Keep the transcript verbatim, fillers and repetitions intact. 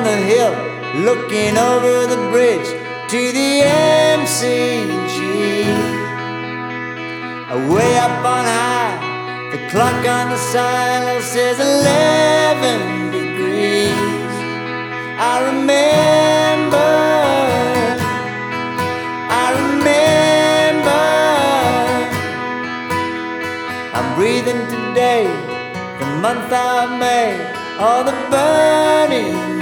the hill, looking over the bridge to the M C G. Way up on high, the clock on the silo says eleven degrees. I remember, I remember, I'm breathing today, the month of May, all the burning